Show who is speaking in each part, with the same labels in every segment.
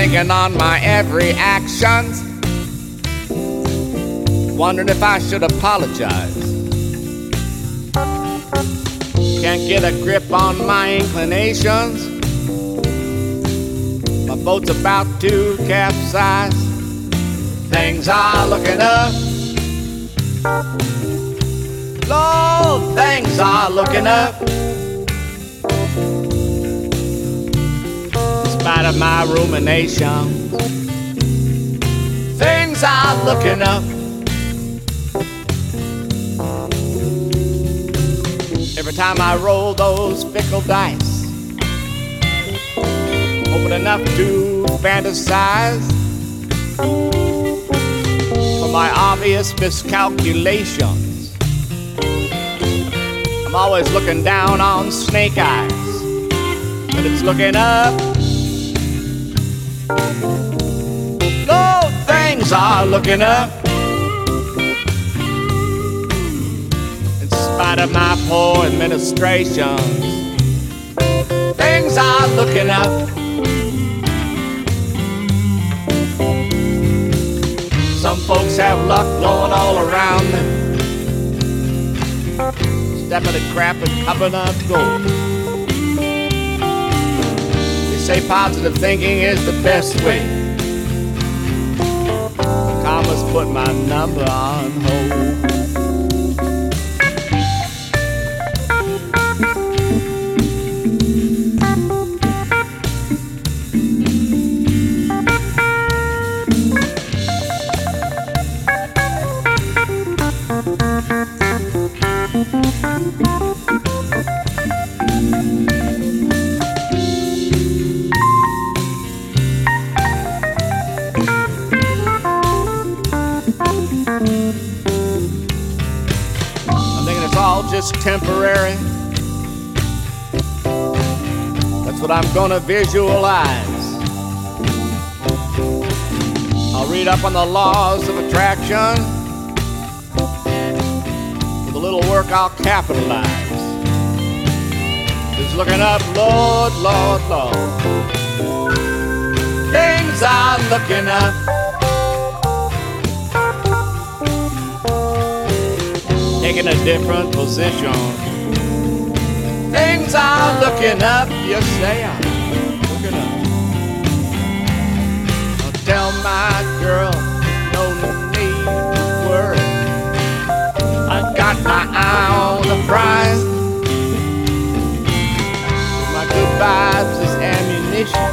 Speaker 1: thinking on my every action, wondering if I should apologize. Can't get a grip on my inclinations. My boat's about to capsize. Things are looking up. Lord, things are looking up. In spite of my ruminations, things are looking up. Every time I roll those fickle dice, open enough to fantasize for my obvious miscalculations. I'm always looking down on snake eyes, but it's looking up. Lord, things are looking up. In spite of my poor administrations, things are looking up. Some folks have luck blowing all around them, stepping to crap and coming up gold. They say positive thinking is the best way. Karma's put my number on hold. All just temporary. That's what I'm gonna visualize. I'll read up on the laws of attraction. With a little work I'll capitalize. Just looking up, Lord, Lord, Lord. Things are looking up. Taking a different position. Things are looking up, yes they are looking up. I'll tell my girl, no need to worry. I got my eye on the prize. My good vibes is ammunition.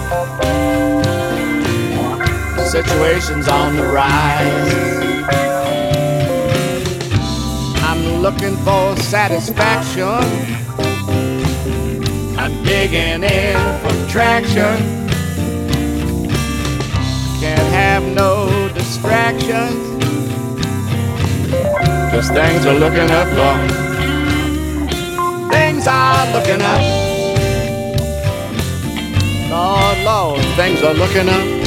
Speaker 1: The situation's on the rise. Looking for satisfaction. I'm digging in for traction. Can't have no distractions. Cause things are looking up, Lord. Things are looking up. Lord, Lord, things are looking up.